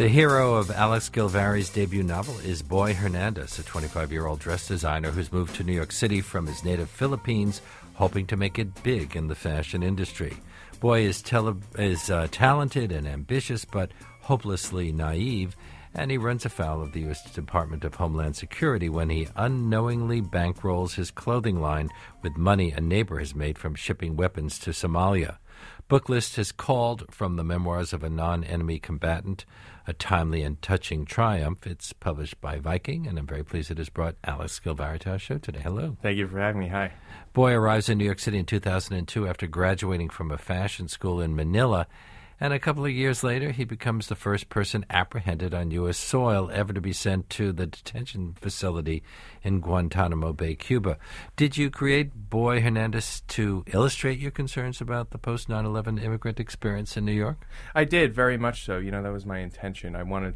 The hero of Alex Guilvarez's debut novel is Boy Hernandez, a 25-year-old dress designer who's moved to New York City from his native Philippines, hoping to make it big in the fashion industry. Boy is talented and ambitious, but hopelessly naive, and he runs afoul of the U.S. Department of Homeland Security when he unknowingly bankrolls his clothing line with money a neighbor has made from shipping weapons to Somalia. Booklist has called From the Memoirs of a Non-Enemy Combatant, a timely and touching triumph. It's published by Viking, and I'm very pleased it has brought Alex Guilvarez to our show today. Hello. Thank you for having me. Hi. Boy arrives in New York City in 2002 after graduating from a fashion school in Manila, and a couple of years later, he becomes the first person apprehended on U.S. soil ever to be sent to the detention facility in Guantanamo Bay, Cuba. Did you create Boy Hernandez to illustrate your concerns about the post-9/11 immigrant experience in New York? I did, very much so. That was my intention. I wanted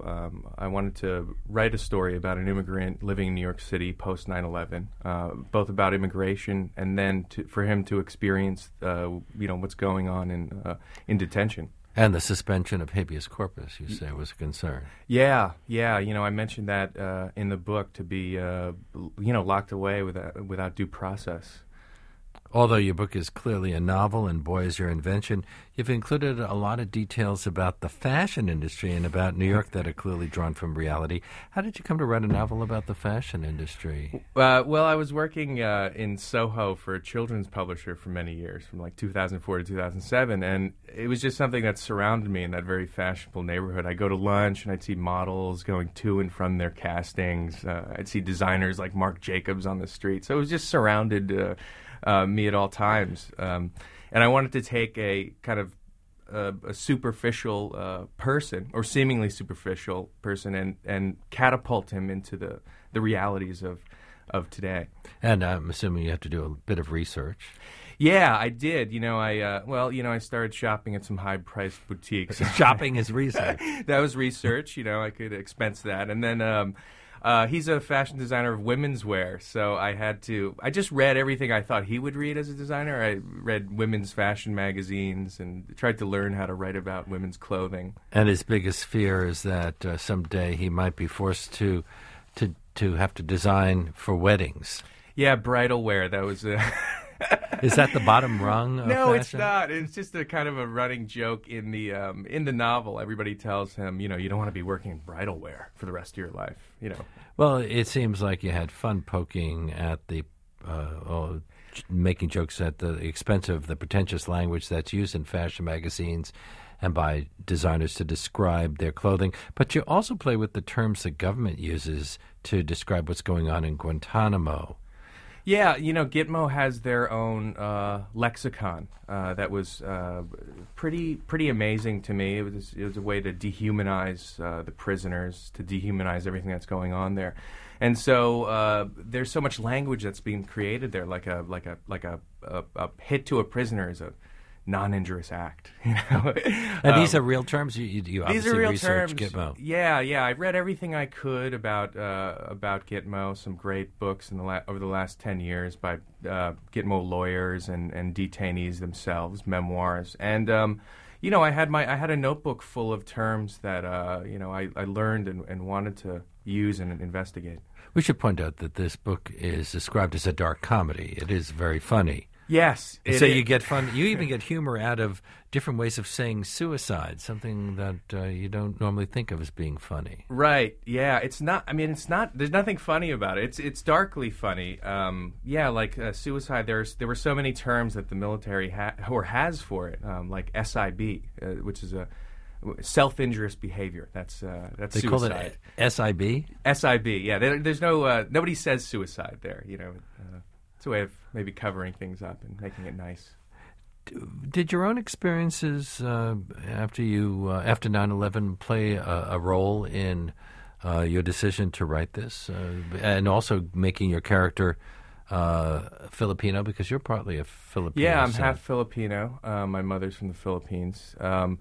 to write a story about an immigrant living in New York City post 9/11, both about immigration and then for him to experience, what's going on in detention. And the suspension of habeas corpus, you say, was a concern. Yeah. I mentioned that in the book, to be, locked away without due process. Although your book is clearly a novel and Boy is your invention, you've included a lot of details about the fashion industry and about New York that are clearly drawn from reality. How did you come to write a novel about the fashion industry? Well, I was working in Soho for a children's publisher for many years, from like 2004 to 2007, and it was just something that surrounded me in that very fashionable neighborhood. I'd go to lunch and I'd see models going to and from their castings. I'd see designers like Marc Jacobs on the street. So it was just surrounded me at all times. And I wanted to take a kind of a superficial person, or seemingly superficial person, and catapult him into the realities of today. And I'm assuming you have to do a bit of research. Yeah, I did. I started shopping at some high-priced boutiques. Shopping is research. That was research. I could expense that. And then he's a fashion designer of women's wear, so I just read everything I thought he would read as a designer. I read women's fashion magazines and tried to learn how to write about women's clothing. And his biggest fear is that someday he might be forced to have to design for weddings. Yeah, bridal wear. That was Is that the bottom rung of No, fashion? It's not. It's just a kind of a running joke in the novel. Everybody tells him, you don't want to be working in bridal wear for the rest of your life. Well, it seems like you had fun poking at making jokes at the expense of the pretentious language that's used in fashion magazines and by designers to describe their clothing. But you also play with the terms the government uses to describe what's going on in Guantanamo. Yeah, Gitmo has their own lexicon that was pretty amazing to me. It was a way to dehumanize the prisoners, to dehumanize everything that's going on there, and so there's so much language that's being created there, like a hit to a prisoner is a non-injurious act. And these are real terms. You obviously these are real researched terms. Gitmo. Yeah. I read everything I could about Gitmo. Some great books over the last 10 years by Gitmo lawyers and detainees themselves, memoirs, and I had a notebook full of terms that I learned and wanted to use and investigate. We should point out that this book is described as a dark comedy. It is very funny. Yes. So you get fun. You even get humor out of different ways of saying suicide, something that you don't normally think of as being funny. Right. Yeah. It's not. There's nothing funny about it. It's darkly funny. Like suicide. There were so many terms that the military has for it, like SIB, which is a self-injurious behavior. That's they suicide. Call it SIB. SIB. Yeah. There's no. Nobody says suicide there. It's a way of maybe covering things up and making it nice. Did your own experiences after 9/11 play a role in your decision to write this, and also making your character Filipino, because you're partly a Filipino? Yeah, I'm half Filipino. My mother's from the Philippines.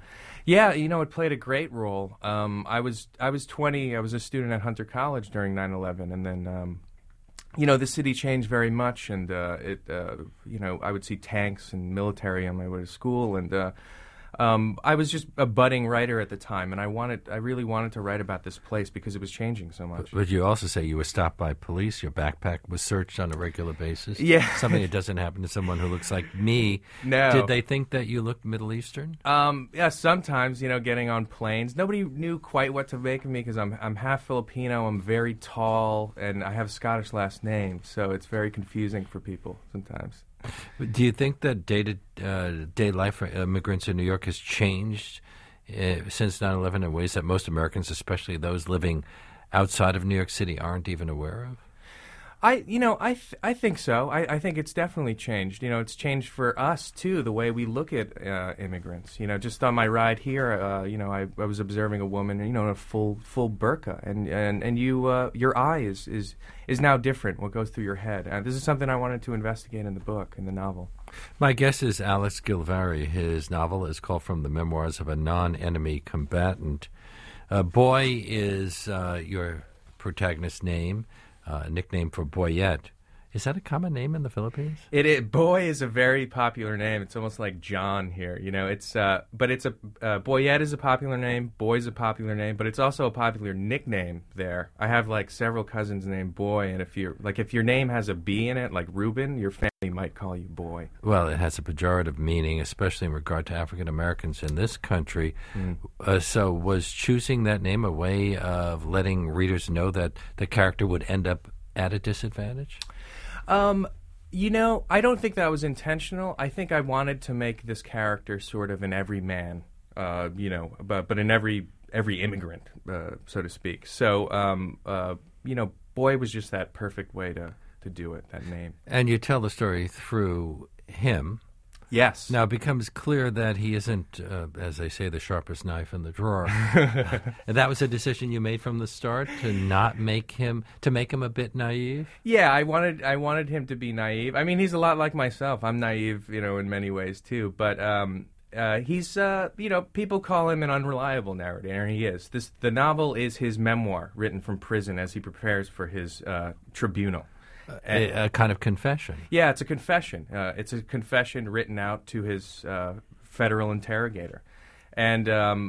It played a great role. I was 20. I was a student at Hunter College during 9/11, and then the city changed very much, and I would see tanks and military on my way to school, and I was just a budding writer at the time, and I really wanted to write about this place because it was changing so much. But you also say you were stopped by police. Your backpack was searched on a regular basis. Yeah. Something that doesn't happen to someone who looks like me. No. Did they think that you looked Middle Eastern? Yeah, sometimes, getting on planes. Nobody knew quite what to make of me because I'm half Filipino, I'm very tall, and I have a Scottish last name, so it's very confusing for people sometimes. Do you think that day-to-day life for immigrants in New York has changed since 9/11 in ways that most Americans, especially those living outside of New York City, aren't even aware of? I think so. I think it's definitely changed. It's changed for us too, the way we look at immigrants. Just on my ride here, I was observing a woman, in a full burqa, and your eye is now different. What goes through your head? And this is something I wanted to investigate in the novel. My guest is Alex Gilvari. His novel is called From the Memoirs of a Non-Enemy Combatant. Boy is your protagonist's name. Nickname for Boyette. Is that a common name in the Philippines? Boy is a very popular name. It's almost like John here. Boyette is a popular name. Boy's a popular name, but it's also a popular nickname there. I have several cousins named Boy, and if your name has a B in it, like Reuben, your family might call you Boy. Well, it has a pejorative meaning, especially in regard to African Americans in this country. So was choosing that name a way of letting readers know that the character would end up at a disadvantage? I don't think that was intentional. I think I wanted to make this character sort of an everyman, but an every immigrant, so to speak. So, Boy was just that perfect way to do it, that name. And you tell the story through him. Yes. Now, it becomes clear that he isn't, as they say, the sharpest knife in the drawer. And that was a decision you made from the start, to make him a bit naive? Yeah, I wanted him to be naive. I mean, he's a lot like myself. I'm naive, in many ways, too. But he's, people call him an unreliable narrator, and he is. The novel is his memoir, written from prison as he prepares for his tribunal. A kind of confession. Yeah, it's a confession. It's a confession written out to his federal interrogator. And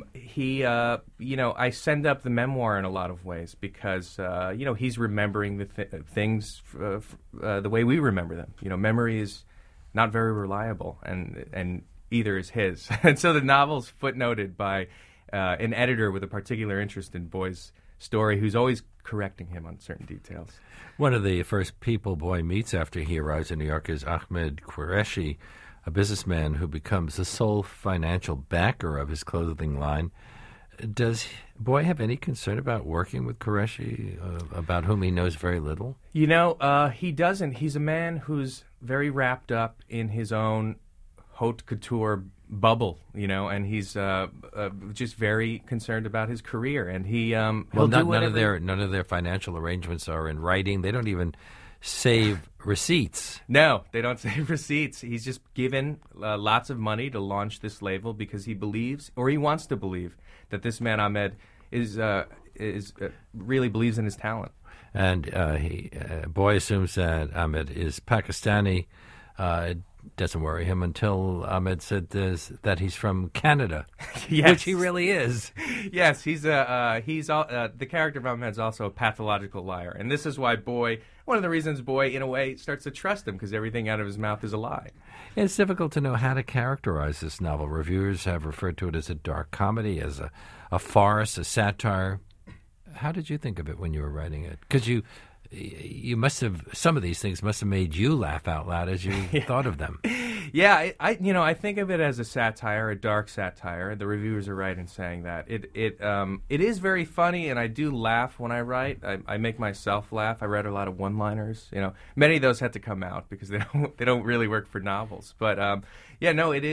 I send up the memoir in a lot of ways because, he's remembering the things the way we remember them. Memory is not very reliable, and either is his. And so the novel's footnoted by an editor with a particular interest in Boy's story who's always correcting him on certain details. One of the first people Boy meets after he arrives in New York is Ahmed Qureshi, a businessman who becomes the sole financial backer of his clothing line. Does Boy have any concern about working with Qureshi, about whom he knows very little? He doesn't. He's a man who's very wrapped up in his own haute couture bubble, and he's just very concerned about his career, and none of their financial arrangements are in writing. They don't even save receipts. No, they don't save receipts. He's just given lots of money to launch this label because he believes, or he wants to believe, that this man Ahmed is really believes in his talent. And Boy assumes that Ahmed is Pakistani. Doesn't worry him until Ahmed said that he's from Canada, yes. Which he really is. Yes, the character of Ahmed is also a pathological liar, and this is why one of the reasons Boy, in a way, starts to trust him, because everything out of his mouth is a lie. It's difficult to know how to characterize this novel. Reviewers have referred to it as a dark comedy, as a farce, a satire. How did you think of it when you were writing it? Because you must have, some of these things must have made you laugh out loud as you thought of them. Yeah, I think of it as a satire, a dark satire. The reviewers are right in saying that. It is very funny, and I do laugh when I write. I make myself laugh. I write a lot of one-liners. Many of those had to come out because they don't really work for novels. But it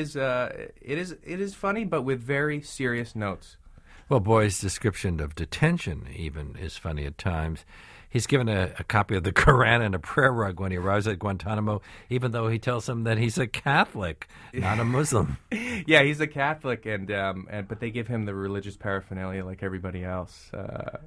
is funny, but with very serious notes. Well, Boy's description of detention even is funny at times. He's given a copy of the Quran and a prayer rug when he arrives at Guantanamo, even though he tells him that he's a Catholic, not a Muslim. Yeah, he's a Catholic, but they give him the religious paraphernalia like everybody else.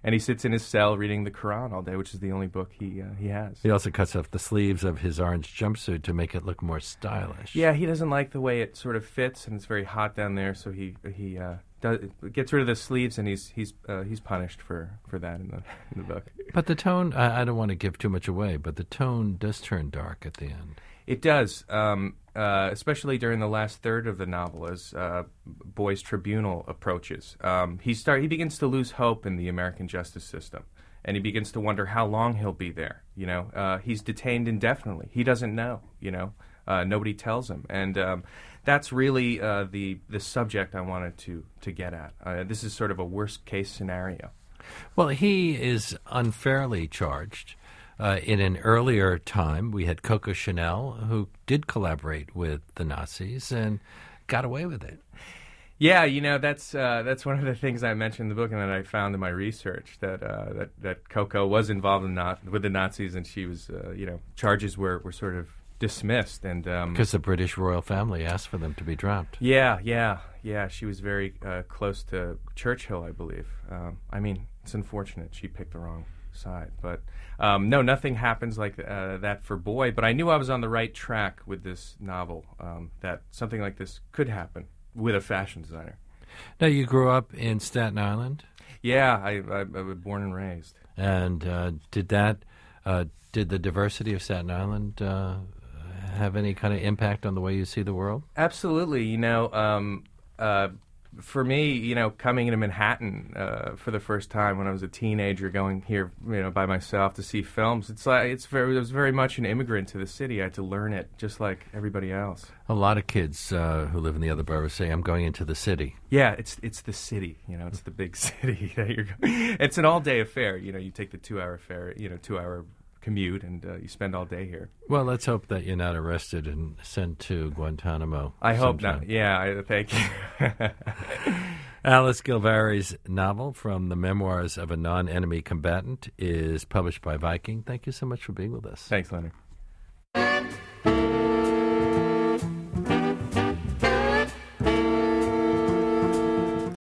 and he sits in his cell reading the Quran all day, which is the only book he has. He also cuts off the sleeves of his orange jumpsuit to make it look more stylish. Yeah, he doesn't like the way it sort of fits, and it's very hot down there, so he gets rid of the sleeves, and he's punished for that in the book. But the tone, I don't want to give too much away, but the tone does turn dark at the end. It does, especially during the last third of the novel, as Boy's tribunal approaches. He begins to lose hope in the American justice system, and he begins to wonder how long he'll be there. He's detained indefinitely. He doesn't know. Nobody tells him, and that's really the subject I wanted to get at. This is sort of a worst case scenario. Well, he is unfairly charged. In an earlier time, we had Coco Chanel, who did collaborate with the Nazis and got away with it. Yeah, that's one of the things I mentioned in the book, and that I found in my research that Coco was involved with the Nazis, and she was, charges were sort of dismissed, and because the British royal family asked for them to be dropped. Yeah. She was very close to Churchill, I believe. It's unfortunate she picked the wrong side, but no, nothing happens like that for Boy. But I knew I was on the right track with this novel, that something like this could happen with a fashion designer. Now, you grew up in Staten Island? Yeah, I was born and raised. And did the diversity of Staten Island have any kind of impact on the way you see the world? Absolutely. For me, coming into Manhattan for the first time when I was a teenager, going here, by myself to see films, I was very much an immigrant to the city. I had to learn it just like everybody else. A lot of kids who live in the other boroughs say, "I'm going into the city." Yeah, it's the city. It's the big city that you're going. It's an all-day affair. You take the 2-hour fare, 2-hour commute, and you spend all day here. Well, let's hope that you're not arrested and sent to Guantanamo. I hope sometime. not. Yeah, thank you. Alice Gilvary's novel, From the Memoirs of a Non-Enemy Combatant, is published by Viking. Thank you so much for being with us. Thanks, Leonard.